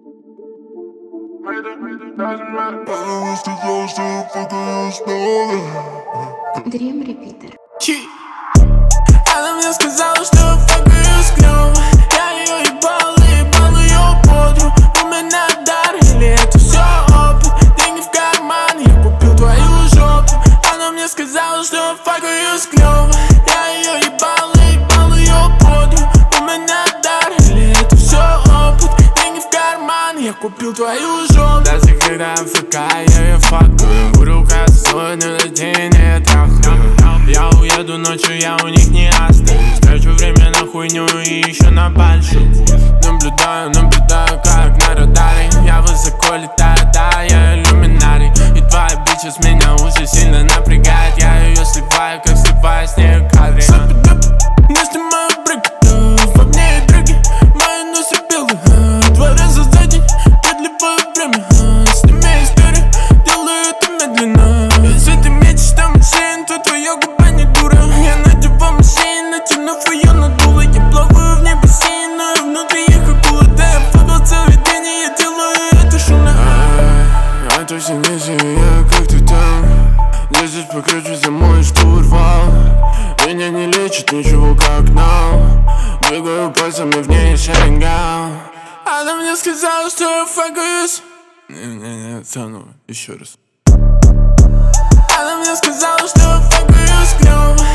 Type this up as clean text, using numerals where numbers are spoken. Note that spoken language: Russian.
Дрим Репитер. Она мне сказала, что я факаю с клёвой. Я ее ебал и ебал ее подруг. У меня дар или это все опыт? Деньги в карман, я купил твою жопу. Она мне сказала, что я факаю с клёвой. Я ее ебал и ебал ее подруг. У меня дар или это все опыт? Деньги в карман, я купил твою жопу. Даже когда АФК, я ее факаю. Курю косой, на день я трахаю. Я уеду ночью, я у них не остаюсь. Трачу время на хуйню и еще на большую. Наблюдаю, как на радаре. Я высоко летаю, да, я иллюминарий. И твоя бичес меня уже сильно напрягает. Я ее сливаю, как сливаю с ней кадры. Не снимаю брык, во мне и драги. Мои носы белые, 2 раза за день. Продлеваю время, сними историю. Делаю это медленно. Если ты метишь там машин, то твоя губа не дура. Я надеваю машин, натянув ее надуло. Я плаваю в небе сильно, внутри их акула. Да я факал целый день, и я делаю это шумно. Я точно не знаю, как ты там. Лезешь покруче за мой штурвал. Меня не лечит ничего, как нам. Двигаю пальцами в ней шеренгам. Она мне сказала, что я факаюсь. Не, заново, еще раз. Она мне сказала, что я факаюсь клёво.